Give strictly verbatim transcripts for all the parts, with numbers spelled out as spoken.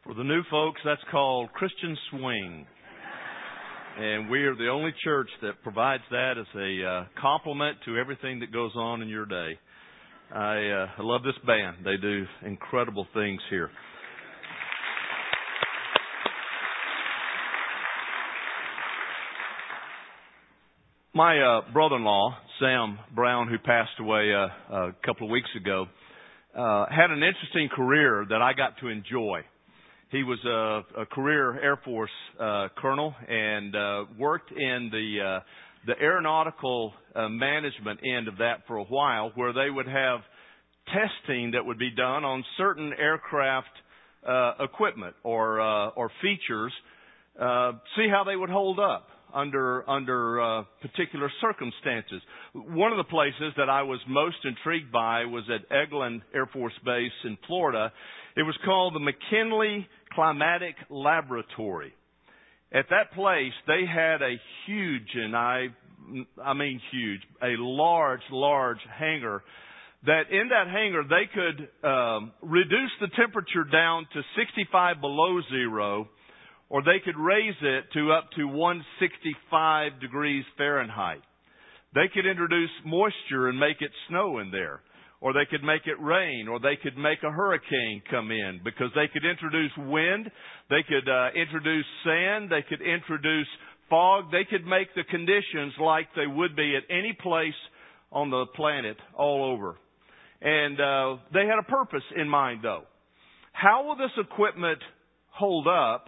For the new folks, that's called Christian swing. And we are the only church that provides that as a uh, compliment to everything that goes on in your day. I, uh, I love this band. They do incredible things here. My uh, brother-in-law, Sam Brown, who passed away uh, a couple of weeks ago, uh, had an interesting career that I got to enjoy. He was a, a career Air Force uh, colonel and uh, worked in the uh, the aeronautical uh, management end of that for a while, where they would have testing that would be done on certain aircraft uh, equipment or uh, or features, uh, see how they would hold up under under uh, particular circumstances. One of the places that I was most intrigued by was at Eglin Air Force Base in Florida. It was called the McKinley Climatic Laboratory. At that place, they had a huge, and I, I mean huge, a large, large hangar that in that hangar they could um, reduce the temperature down to sixty-five below zero, or they could raise it to up to one hundred sixty-five degrees Fahrenheit. They could introduce moisture and make it snow in there. Or they could make it rain, or they could make a hurricane come in, because they could introduce wind, they could uh, introduce sand, they could introduce fog, they could make the conditions like they would be at any place on the planet all over. And uh, they had a purpose in mind, though. How will this equipment hold up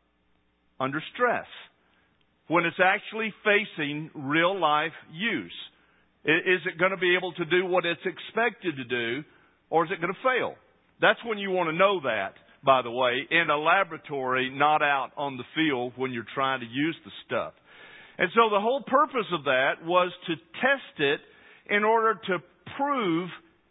under stress when it's actually facing real life use? Is it going to be able to do what it's expected to do, or is it going to fail? That's when you want to know that, by the way, in a laboratory, not out on the field when you're trying to use the stuff. And so the whole purpose of that was to test it in order to prove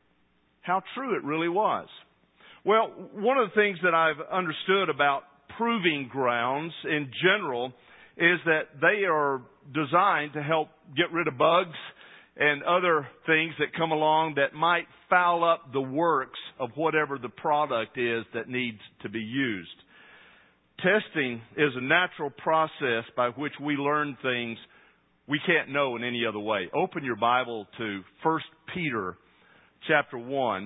how true it really was. Well, one of the things that I've understood about proving grounds in general is that they are designed to help get rid of bugs and other things that come along that might foul up the works of whatever the product is that needs to be used. Testing is a natural process by which we learn things we can't know in any other way. Open your Bible to First Peter chapter one.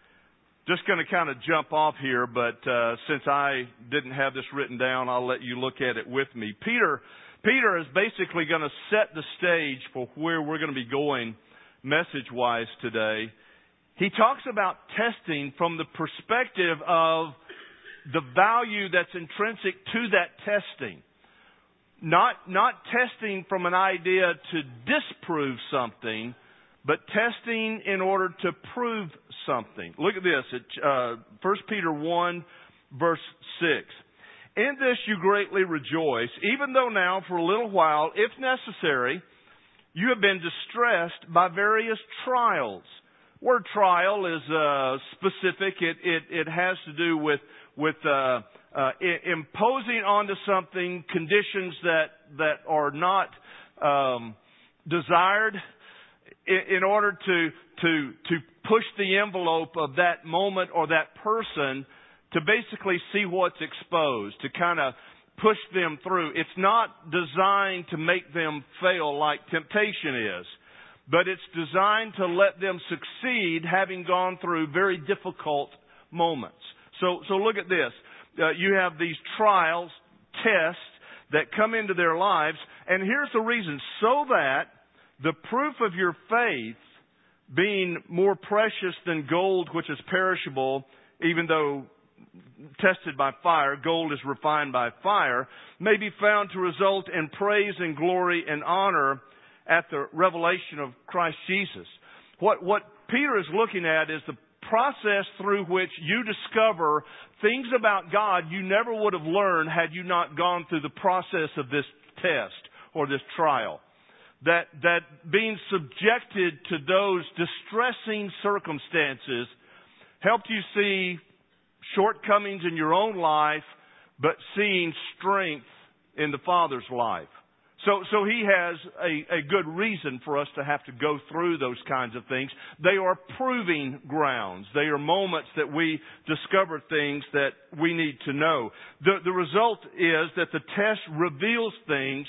Just going to kind of jump off here, but uh, since I didn't have this written down, I'll let you look at it with me. Peter Peter is basically going to set the stage for where we're going to be going message-wise today. He talks about testing from the perspective of the value that's intrinsic to that testing. Not, not testing from an idea to disprove something, but testing in order to prove something. Look at this, at uh, First Peter one, verse six. In this you greatly rejoice, even though now for a little while, if necessary, you have been distressed by various trials. Word trial is uh, specific. It, it, it has to do with, with uh, uh, imposing onto something conditions that, that are not um, desired in, in order to, to, to push the envelope of that moment or that person to basically see what's exposed, to kind of push them through. It's not designed to make them fail like temptation is, but it's designed to let them succeed having gone through very difficult moments. So, so look at this. Uh, you have these trials, tests that come into their lives, and here's the reason. So that the proof of your faith, being more precious than gold which is perishable, even though tested by fire, gold is refined by fire, may be found to result in praise and glory and honor at the revelation of Christ Jesus. What, what Peter is looking at is the process through which you discover things about God you never would have learned had you not gone through the process of this test or this trial. That, that being subjected to those distressing circumstances helped you see shortcomings in your own life, but seeing strength in the Father's life. So, so He has a, a good reason for us to have to go through those kinds of things. They are proving grounds. They are moments that we discover things that we need to know. The, the result is that the test reveals things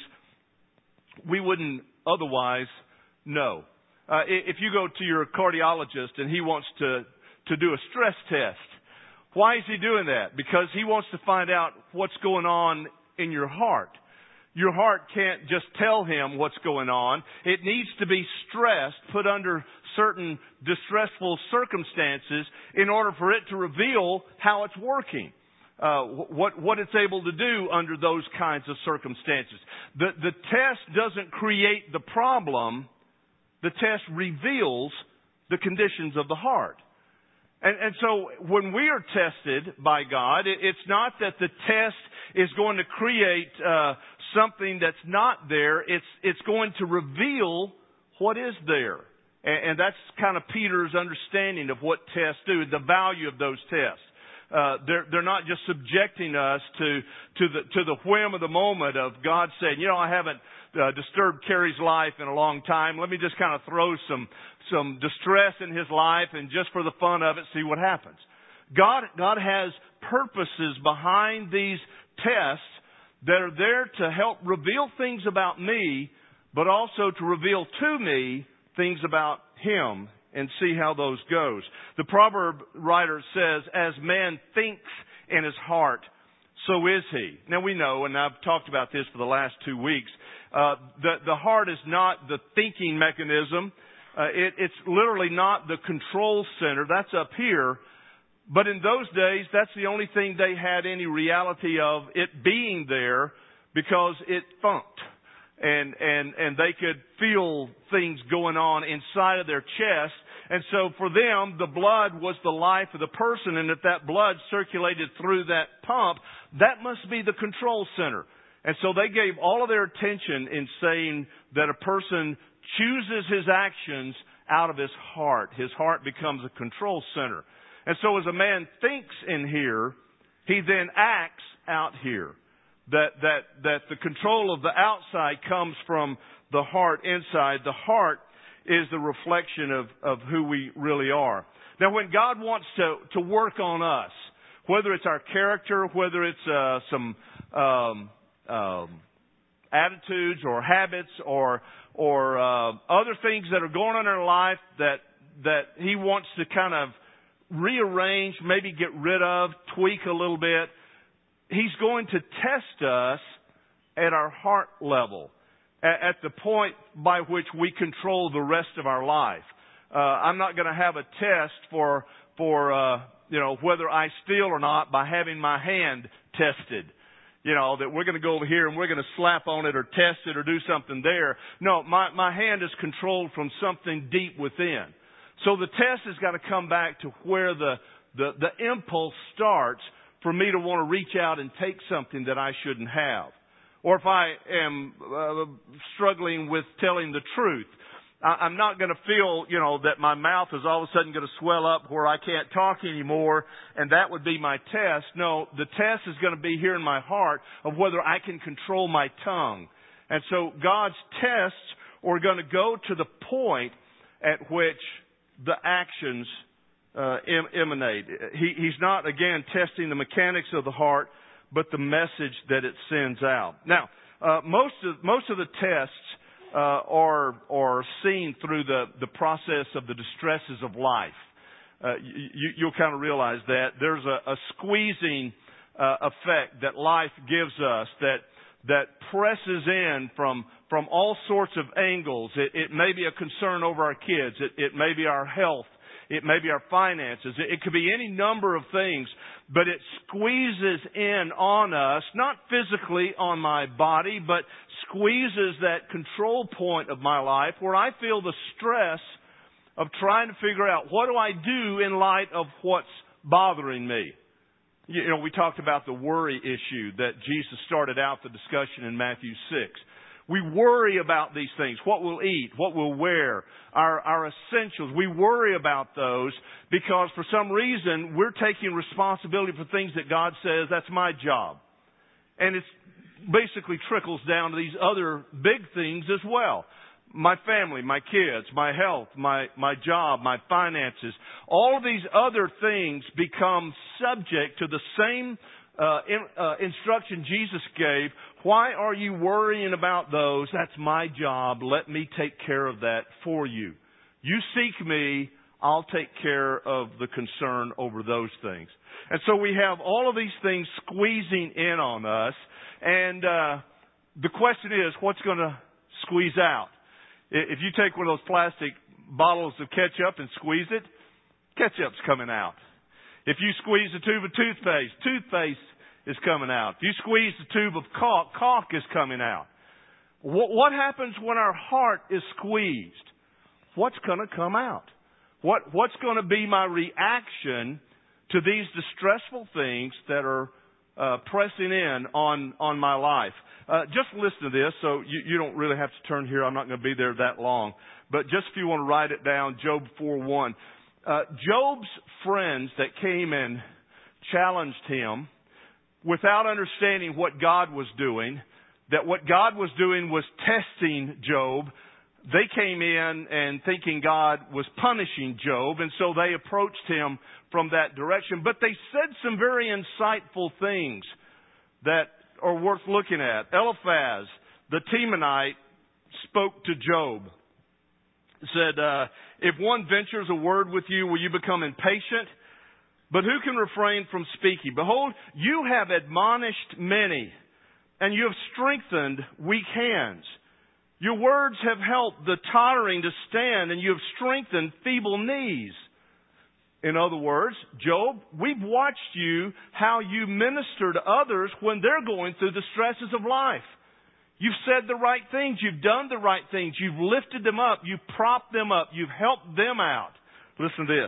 we wouldn't otherwise know. Uh, if you go to your cardiologist and he wants to, to do a stress test, why is he doing that? Because he wants to find out what's going on in your heart. Your heart can't just tell him what's going on. It needs to be stressed, put under certain distressful circumstances in order for it to reveal how it's working. Uh, what, what it's able to do under those kinds of circumstances. The, the test doesn't create the problem. The test reveals the conditions of the heart. And, and so when we are tested by God, it, it's not that the test is going to create uh, something that's not there. It's, it's going to reveal what is there. And, and that's kind of Peter's understanding of what tests do, the value of those tests. Uh, they're, they're not just subjecting us to, to the, to the whim of the moment of God saying, you know, I haven't uh, disturbed Kerry's life in a long time. Let me just kind of throw some, some distress in his life and just for the fun of it, see what happens. God, God has purposes behind these tests that are there to help reveal things about me, but also to reveal to me things about Him and see how those goes. The proverb writer says, as man thinks in his heart, so is he. Now we know, and I've talked about this for the last two weeks, uh, the, the heart is not the thinking mechanism. Uh, it, it's literally not the control center. That's up here. But in those days, that's the only thing they had any reality of it being there because it thumped. And, and, and they could feel things going on inside of their chest. And so for them, the blood was the life of the person. And if that blood circulated through that pump, that must be the control center. And so they gave all of their attention in saying that a person chooses his actions out of his heart. His heart becomes a control center. And so as a man thinks in here, he then acts out here. That, that, that the control of the outside comes from the heart inside. The heart is the reflection of, of who we really are. Now when God wants to, to work on us, whether it's our character, whether it's uh, some um, um, attitudes or habits or, or uh, other things that are going on in our life that, that He wants to kind of rearrange, maybe get rid of, tweak a little bit, He's going to test us at our heart level, at the point by which we control the rest of our life. Uh, I'm not going to have a test for, for uh, you know, whether I steal or not by having my hand tested. You know, that we're going to go over here and we're going to slap on it or test it or do something there. No, my, my hand is controlled from something deep within. So the test has got to come back to where the, the, the impulse starts for me to want to reach out and take something that I shouldn't have. Or if I am uh, struggling with telling the truth, I, I'm not going to feel, you know, that my mouth is all of a sudden going to swell up where I can't talk anymore, and that would be my test. No, the test is going to be here in my heart of whether I can control my tongue. And so God's tests are going to go to the point at which the actions uh, em- emanate. He, he's not, again, testing the mechanics of the heart, but the message that it sends out. Now, uh, most of most of the tests uh, are are seen through the the process of the distresses of life. Uh, you, you'll kind of realize that there's a, a squeezing uh, effect that life gives us that that presses in from from all sorts of angles. It, it may be a concern over our kids. It, it may be our health. It may be our finances. It, it could be any number of things, but it squeezes in on us, not physically on my body, but squeezes that control point of my life where I feel the stress of trying to figure out what do I do in light of what's bothering me. You know, we talked about the worry issue that Jesus started out the discussion in Matthew six. We worry about these things, what we'll eat, what we'll wear, our, our essentials. We worry about those because for some reason we're taking responsibility for things that God says, that's my job. And it's, basically trickles down to these other big things as well. My family, my kids, my health, my, my job, my finances. All of these other things become subject to the same uh, in, uh, instruction Jesus gave. Why are you worrying about those? That's my job. Let me take care of that for you. You seek me, I'll take care of the concern over those things. And so we have all of these things squeezing in on us. And uh, the question is, what's going to squeeze out? If you take one of those plastic bottles of ketchup and squeeze it, ketchup's coming out. If you squeeze a tube of toothpaste, toothpaste is coming out. If you squeeze a tube of caulk, caulk is coming out. What happens when our heart is squeezed? What's going to come out? What, what's going to be my reaction to these distressful things that are uh, pressing in on, on my life? Uh, just listen to this, so you, you don't really have to turn here. I'm not going to be there that long. But just if you want to write it down, Job four one. Uh, Job's friends that came and challenged him without understanding what God was doing, that what God was doing was testing Job. They came in and thinking God was punishing Job, and so they approached him from that direction. But they said some very insightful things that are worth looking at. Eliphaz, the Temanite, spoke to Job. Said, uh, if one ventures a word with you, will you become impatient? But who can refrain from speaking? Behold, you have admonished many, and you have strengthened weak hands. Your words have helped the tottering to stand, and you have strengthened feeble knees. In other words, Job, we've watched you, how you minister to others when they're going through the stresses of life. You've said the right things. You've done the right things. You've lifted them up. You've propped them up. You've helped them out. Listen to this.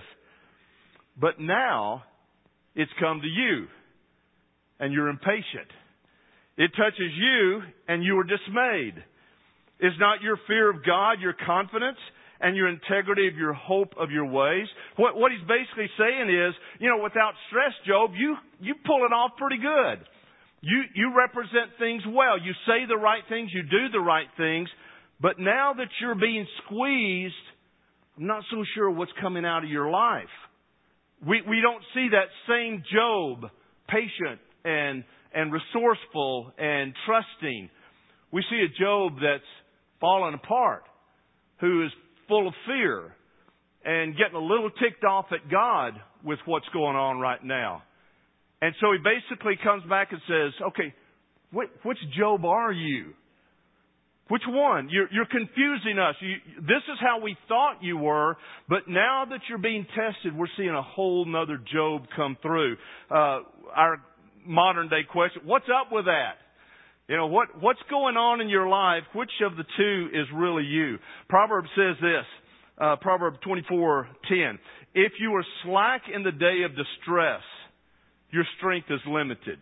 But now it's come to you, and you're impatient. It touches you, and you are dismayed. Is not your fear of God your confidence and your integrity of your hope of your ways? What, what he's basically saying is, you know, without stress, Job, you, you pull it off pretty good. You, you represent things well. You say the right things. You do the right things. But now that you're being squeezed, I'm not so sure what's coming out of your life. We, we don't see that same Job, patient and, and resourceful and trusting. We see a Job that's fallen apart, who is full of fear and getting a little ticked off at God with what's going on right now. And so he basically comes back and says, okay, wh- which Job are you? Which one? You're, you're confusing us. You, this is how we thought you were, but now that you're being tested, we're seeing a whole nother Job come through. Uh, our modern day question, what's up with that? You know, what, what's going on in your life? Which of the two is really you? Proverbs says this, uh, Proverbs twenty-four ten. If you are slack in the day of distress, your strength is limited.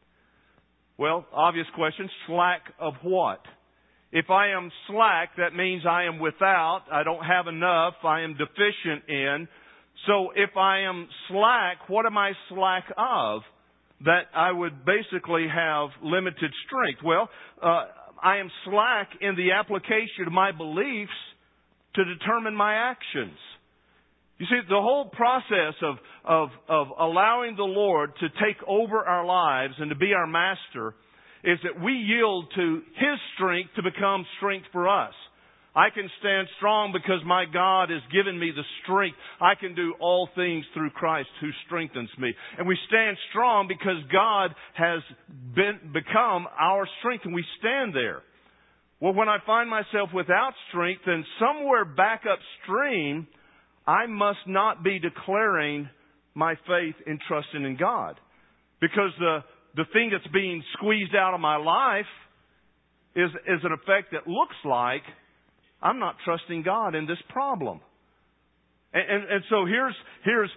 Well, obvious question, slack of what? If I am slack, that means I am without, I don't have enough, I am deficient in. So if I am slack, what am I slack of? That I would basically have limited strength. Well, uh, I am slack in the application of my beliefs to determine my actions. You see, the whole process of, of, of allowing the Lord to take over our lives and to be our master is that we yield to His strength to become strength for us. I can stand strong because my God has given me the strength. I can do all things through Christ who strengthens me. And we stand strong because God has been, become our strength, and we stand there. Well, when I find myself without strength, then somewhere back upstream, I must not be declaring my faith in trusting in God. Because the, the thing that's being squeezed out of my life is, is an effect that looks like I'm not trusting God in this problem. And, and, and so here's, here's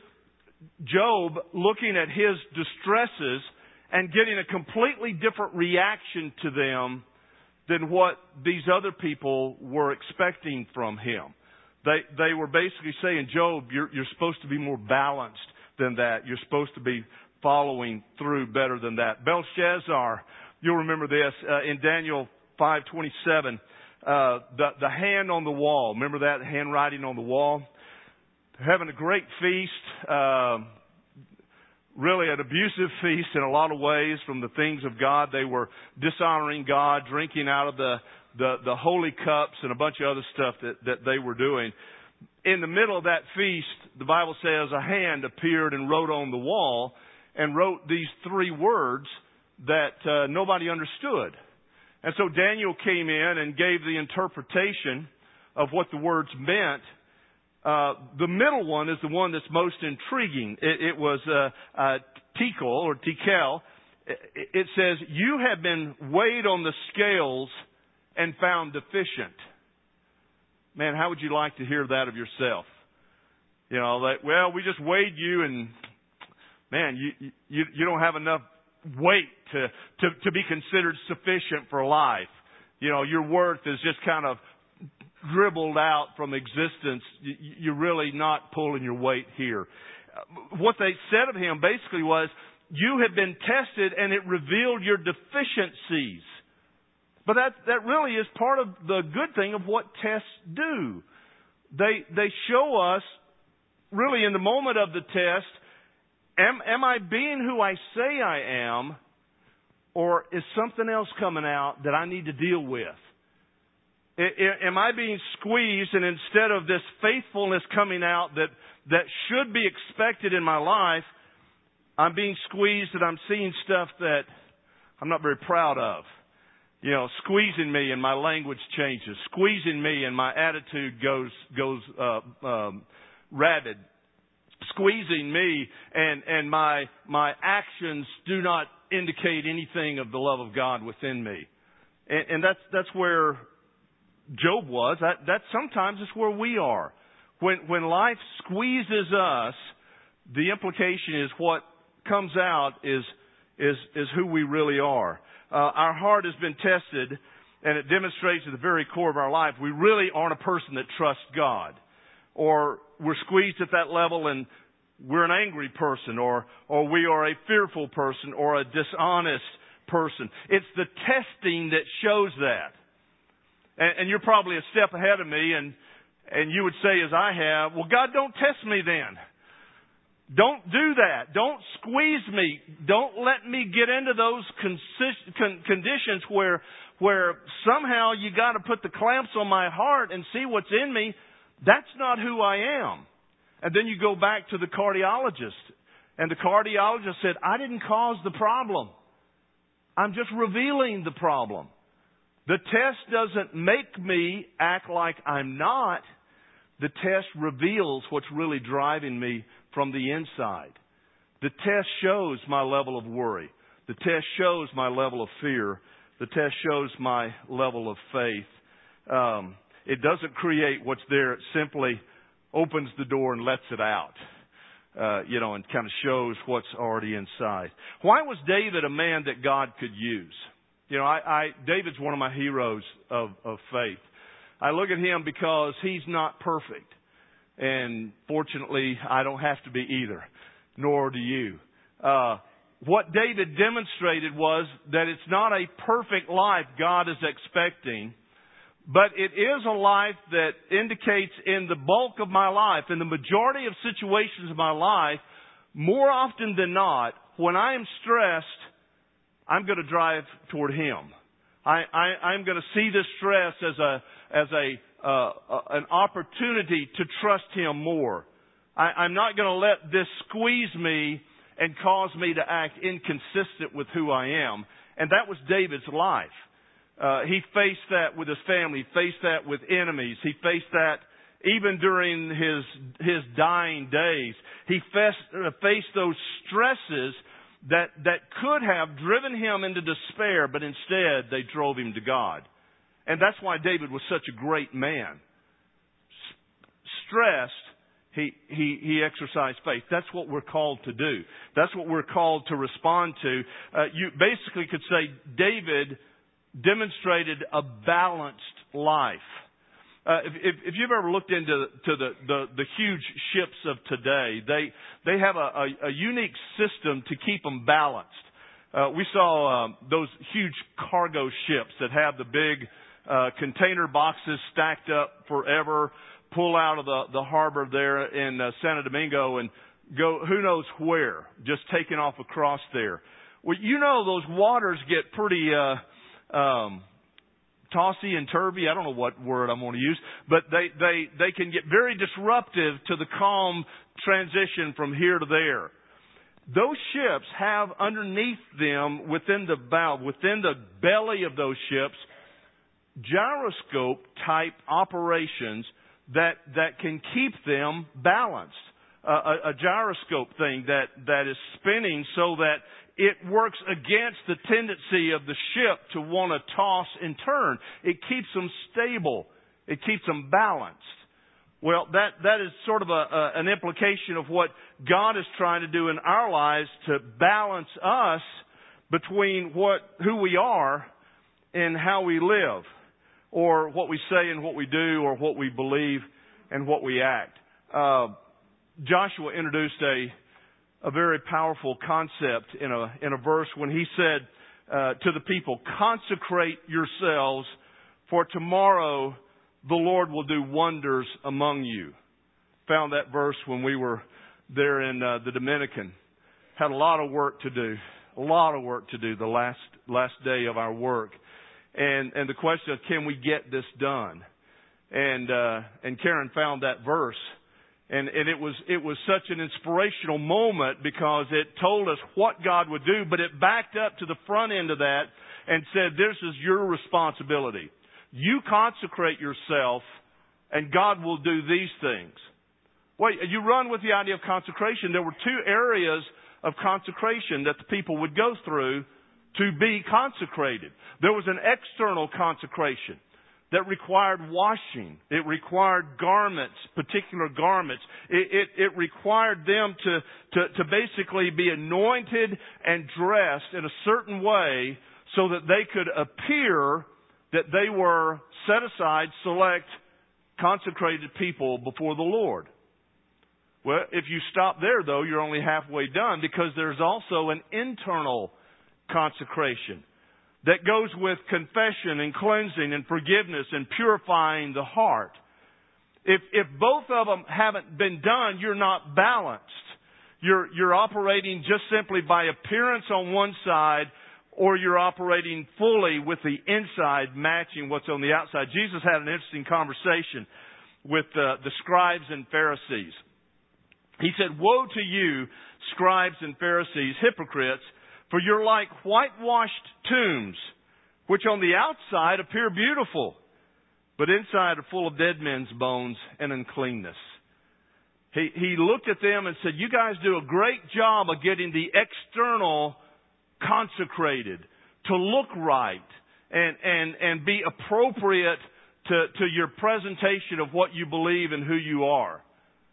Job looking at his distresses and getting a completely different reaction to them than what these other people were expecting from him. They, they were basically saying, Job, you're, you're supposed to be more balanced than that. You're supposed to be following through better than that. Belshazzar, You'll remember this uh, in Daniel five twenty-seven. Uh, the the hand on the wall. Remember that handwriting on the wall? They're having a great feast. Uh, really an abusive feast in a lot of ways from the things of God. They were dishonoring God, drinking out of the the, the holy cups and a bunch of other stuff that, that they were doing. In the middle of that feast, the Bible says a hand appeared and wrote on the wall and wrote these three words that uh, nobody understood. And so Daniel came in and gave the interpretation of what the words meant. Uh, the middle one is the one that's most intriguing. It, it was uh, uh, Tekel or Tekel. It, it says, "You have been weighed on the scales and found deficient." Man, how would you like to hear that of yourself? You know, that, well, we just weighed you and, man, you, you, you don't have enough weight to, to, to be considered sufficient for life. You know, your worth is just kind of dribbled out from existence. You, you're really not pulling your weight here. What they said of him basically was, you have been tested and it revealed your deficiencies. But that, that really is part of the good thing of what tests do. They, they show us, really in the moment of the test, am, am I being who I say I am, or is something else coming out that I need to deal with? I, I, am I being squeezed, and instead of this faithfulness coming out that, that should be expected in my life, I'm being squeezed and I'm seeing stuff that I'm not very proud of. You know, squeezing me and my language changes. Squeezing me and my attitude goes goes uh, um, rabid. Squeezing me and and my my actions do not indicate anything of the love of God within me. And, and that's that's where Job was. That that sometimes is where we are. When when life squeezes us, the implication is what comes out is is is who we really are. Uh, our heart has been tested, and it demonstrates at the very core of our life we really aren't a person that trusts God. Or we're squeezed at that level and we're an angry person, or or we are a fearful person, or a dishonest person. It's the testing that shows that. And, and you're probably a step ahead of me, and and you would say, as I have, well, God, don't test me then. Don't do that. Don't squeeze me. Don't let me get into those consist- con- conditions where where somehow you got to put the clamps on my heart and see what's in me. That's not who I am. And then you go back to the cardiologist, and the cardiologist said, I didn't cause the problem. I'm just revealing the problem. The test doesn't make me act like I'm not. The test reveals what's really driving me from the inside. The test shows my level of worry. The test shows my level of fear. The test shows my level of faith. Um, it doesn't create what's there. It simply opens the door and lets it out. Uh, you know, and kind of shows what's already inside. Why was David a man that God could use? You know, I, I David's one of my heroes of, of faith. I look at him because he's not perfect. And fortunately, I don't have to be either, nor do you. Uh, what David demonstrated was that it's not a perfect life God is expecting, but it is a life that indicates in the bulk of my life, in the majority of situations of my life, more often than not, when I am stressed, I'm going to drive toward Him. I, I, I'm going to see this stress as a as a uh, uh, an opportunity to trust Him more. I, I'm not going to let this squeeze me and cause me to act inconsistent with who I am. And that was David's life. Uh, he faced that with his family. He faced that with enemies. He faced that even during his his dying days. He faced, uh, faced those stresses that that could have driven him into despair, but instead they drove him to God. And that's why David was such a great man. S- stressed, he, he, he exercised faith. That's what we're called to do. That's what we're called to respond to. Uh, you basically could say David demonstrated a balanced life. Uh, if, if, if you've ever looked into to the, the, the huge ships of today, they they have a, a, a unique system to keep them balanced. Uh, we saw um, those huge cargo ships that have the big uh, container boxes stacked up forever, pull out of the, the harbor there in uh, Santo Domingo and go who knows where, just taking off across there. Well, you know those waters get pretty uh, um, tossy and turvy. I don't know what word I'm going to use, but they, they, they can get very disruptive to the calm transition from here to there. Those ships have underneath them, within the bow, within the belly of those ships, gyroscope type operations that, that can keep them balanced. Uh, a, a gyroscope thing that, that is spinning so that it works against the tendency of the ship to want to toss and turn. It keeps them stable. It keeps them balanced. Well, that, that is sort of a, a, an implication of what God is trying to do in our lives to balance us between what, who we are and how we live, or what we say and what we do, or what we believe and what we act. Uh, Joshua introduced a, a very powerful concept in a, in a verse when he said uh, to the people, consecrate yourselves, for tomorrow the Lord will do wonders among you. Found that verse when we were there in uh, the Dominican. Had a lot of work to do. A lot of work to do the last last day of our work. And and the question of, can we get this done? And uh, and Karen found that verse. And, and it was it was such an inspirational moment because it told us what God would do, but it backed up to the front end of that and said, this is your responsibility. You consecrate yourself, and God will do these things. Wait, you run with the idea of consecration. There were two areas of consecration that the people would go through to be consecrated. There was an external consecration that required washing. It required garments, particular garments. It, it, it required them to, to, to basically be anointed and dressed in a certain way so that they could appear that they were set aside, select, consecrated people before the Lord. Well, if you stop there, though, you're only halfway done, because there's also an internal consecration that goes with confession and cleansing and forgiveness and purifying the heart. If if both of them haven't been done, you're not balanced. You're you're operating just simply by appearance on one side, or you're operating fully with the inside matching what's on the outside. Jesus had an interesting conversation with uh, the scribes and Pharisees. He said, woe to you, scribes and Pharisees, hypocrites, for you're like whitewashed tombs, which on the outside appear beautiful, but inside are full of dead men's bones and uncleanness. He, he looked at them and said, you guys do a great job of getting the external consecrated, to look right and, and, and be appropriate to, to your presentation of what you believe and who you are.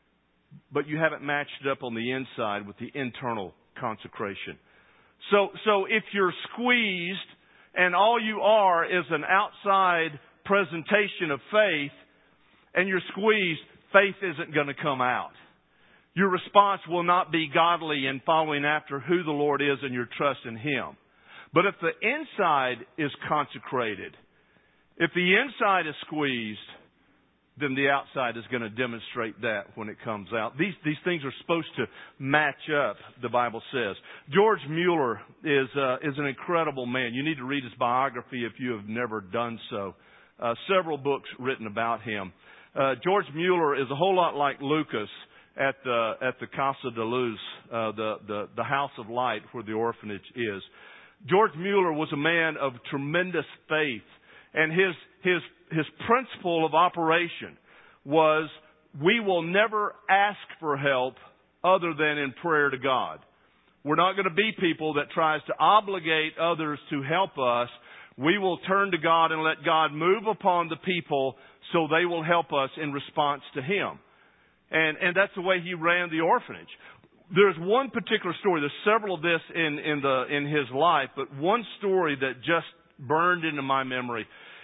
But you haven't matched it up on the inside with the internal consecration. So, so if you're squeezed and all you are is an outside presentation of faith, and you're squeezed, faith isn't going to come out. Your response will not be godly in following after who the Lord is and your trust in Him. But if the inside is consecrated, if the inside is squeezed, then the outside is going to demonstrate that when it comes out. These these things are supposed to match up, the Bible says. George Mueller is uh, is an incredible man. You need to read his biography if you have never done so. Uh, several books written about him. Uh, George Mueller is a whole lot like Lucas at the at the Casa de Luz, uh, the, the the House of Light where the orphanage is. George Mueller was a man of tremendous faith, and his his his principle of operation was, we will never ask for help other than in prayer to God. We're not going to be people that tries to obligate others to help us. We will turn to God and let God move upon the people so they will help us in response to Him. And and that's the way he ran the orphanage. There's one particular story. There's several of this in, in the in his life, but one story that just burned into my memory.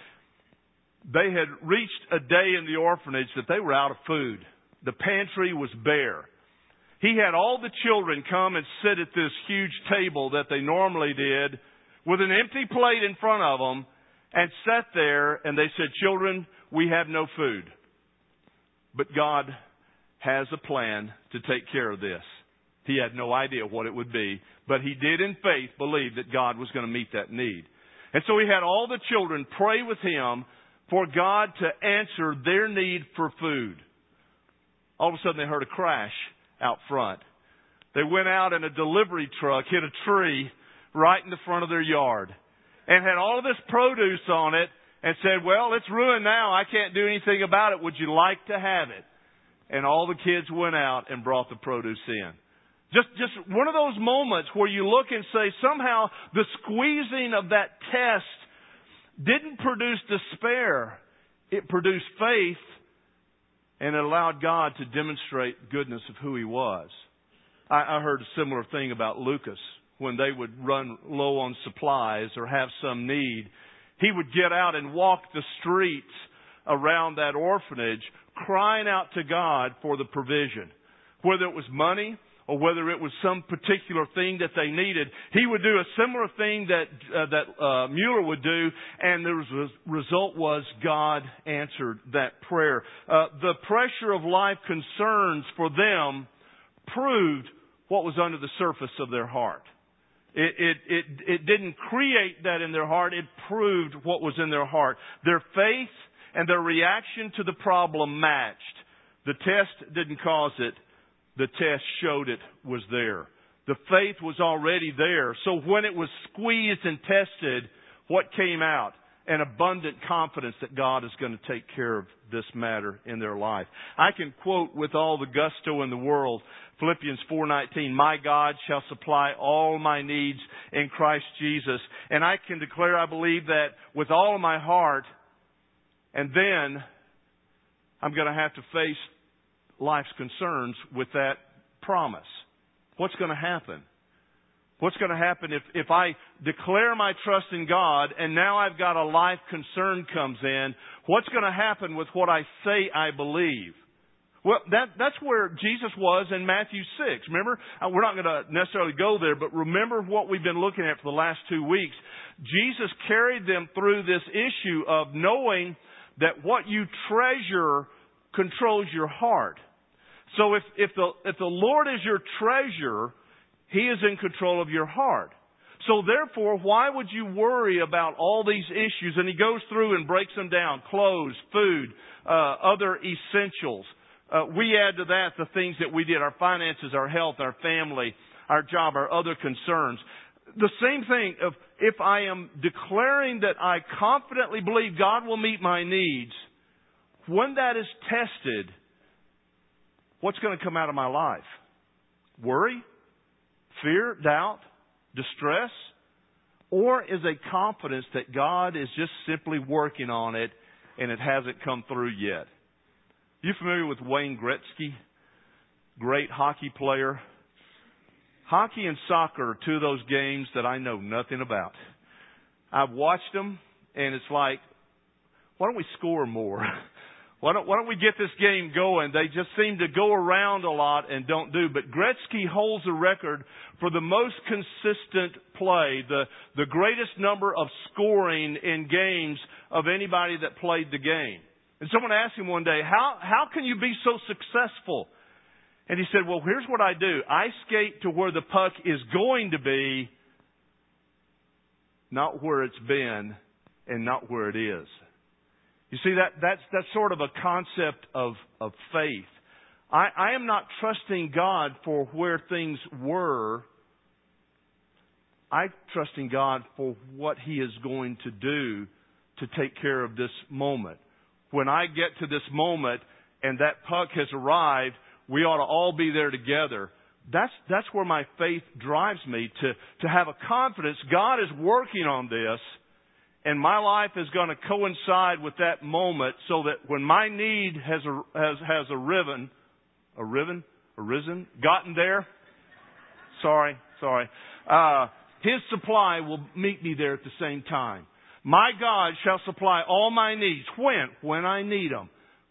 They had reached a day in the orphanage that they were out of food. The pantry was bare. He had all the children come and sit at this huge table that they normally did with an empty plate in front of them and sat there and they said, children, we have no food. But God has a plan to take care of this. He had no idea what it would be, but he did in faith believe that God was going to meet that need. And so he had all the children pray with him for God to answer their need for food. All of a sudden they heard a crash out front. They went out and a delivery truck hit a tree right in the front of their yard and had all of this produce on it and said, well, it's ruined now. I can't do anything about it. Would you like to have it? And all the kids went out and brought the produce in. Just, just one of those moments where you look and say, somehow the squeezing of that test didn't produce despair. It produced faith, and it allowed God to demonstrate goodness of who He was. I, I heard a similar thing about Lucas. When they would run low on supplies or have some need, he would get out and walk the streets around that orphanage, crying out to God for the provision. Whether it was money or whether it was some particular thing that they needed, he would do a similar thing that uh, that uh, Mueller would do, and the res- result was God answered that prayer. Uh, the pressure of life concerns for them proved what was under the surface of their heart. It, it, it, it didn't create that in their heart. It proved what was in their heart. Their faith and their reaction to the problem matched. The test didn't cause it. The test showed it was there. The faith was already there. So when it was squeezed and tested, what came out? An abundant confidence that God is going to take care of this matter in their life. I can quote with all the gusto in the world Philippians four nineteen, my God shall supply all my needs in Christ Jesus. And I can declare I believe that with all of my heart. And then I'm going to have to face life's concerns with that promise. What's going to happen? What's going to happen if, if I declare my trust in God and now I've got a life concern comes in? What's going to happen with what I say I believe? Well, that, that's where Jesus was in Matthew six. Remember, we're not going to necessarily go there, but remember what we've been looking at for the last two weeks. Jesus carried them through this issue of knowing that what you treasure controls your heart. So if, if the, if the Lord is your treasure, He is in control of your heart. So therefore, why would you worry about all these issues? And He goes through and breaks them down. Clothes, food, uh, other essentials. Uh, we add to that the things that we did, our finances, our health, our family, our job, our other concerns. The same thing, of if I am declaring that I confidently believe God will meet my needs, when that is tested, what's going to come out of my life? Worry? Fear? Doubt? Distress? Or is a confidence that God is just simply working on it and it hasn't come through yet? You familiar with Wayne Gretzky? Great hockey player. Hockey and soccer are two of those games that I know nothing about. I've watched them, and it's like, why don't we score more? Why don't, why don't we get this game going? They just seem to go around a lot and don't do. But Gretzky holds a record for the most consistent play, the, the greatest number of scoring in games of anybody that played the game. And someone asked him one day, how, how can you be so successful? And he said, well, here's what I do. I skate to where the puck is going to be, not where it's been and not where it is. You see, that, that's, that's sort of a concept of, of faith. I, I am not trusting God for where things were. I'm trusting God for what He is going to do to take care of this moment. When I get to this moment and that puck has arrived, we ought to all be there together. That's, that's where my faith drives me, to, to have a confidence. God is working on this, and my life is going to coincide with that moment so that when my need has, has, has arisen, arisen, arisen, gotten there, sorry, sorry, uh, His supply will meet me there at the same time. My God shall supply all my needs. When? When I need them.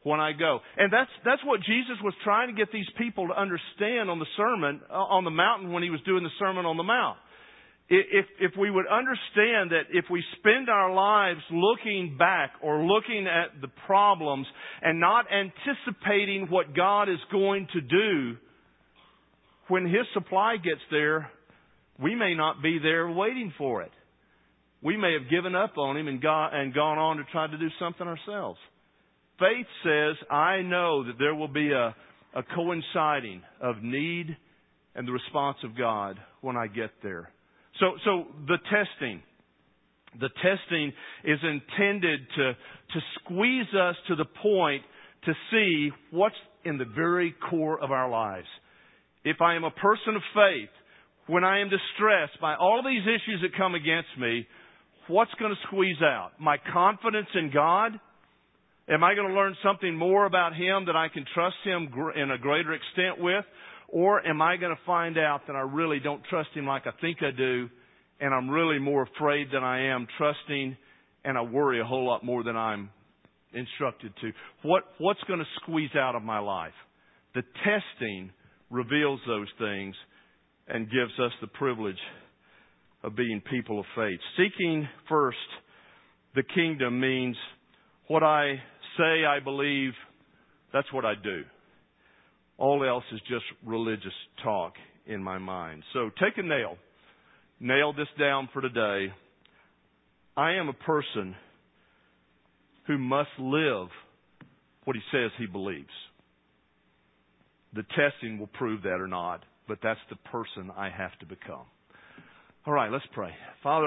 when I go. And that's that's what Jesus was trying to get these people to understand on the sermon uh, on the mountain when he was doing the Sermon on the Mount. If if we would understand that if we spend our lives looking back or looking at the problems and not anticipating what God is going to do, when His supply gets there, we may not be there waiting for it. We may have given up on Him and, got, and gone on to try to do something ourselves. Faith says, I know that there will be a, a coinciding of need and the response of God when I get there. So, so the testing, the testing is intended to, to squeeze us to the point to see what's in the very core of our lives. If I am a person of faith, when I am distressed by all these issues that come against me, what's going to squeeze out? My confidence in God? Am I going to learn something more about Him that I can trust Him in a greater extent with? Or am I going to find out that I really don't trust Him like I think I do, and I'm really more afraid than I am trusting, and I worry a whole lot more than I'm instructed to? What, what's going to squeeze out of my life? The testing reveals those things and gives us the privilege of being people of faith. Seeking first the kingdom means what I say I believe, that's what I do. All else is just religious talk in my mind. So take a nail. Nail this down for today. I am a person who must live what he says he believes. The testing will prove that or not, but that's the person I have to become. All right, let's pray. Father,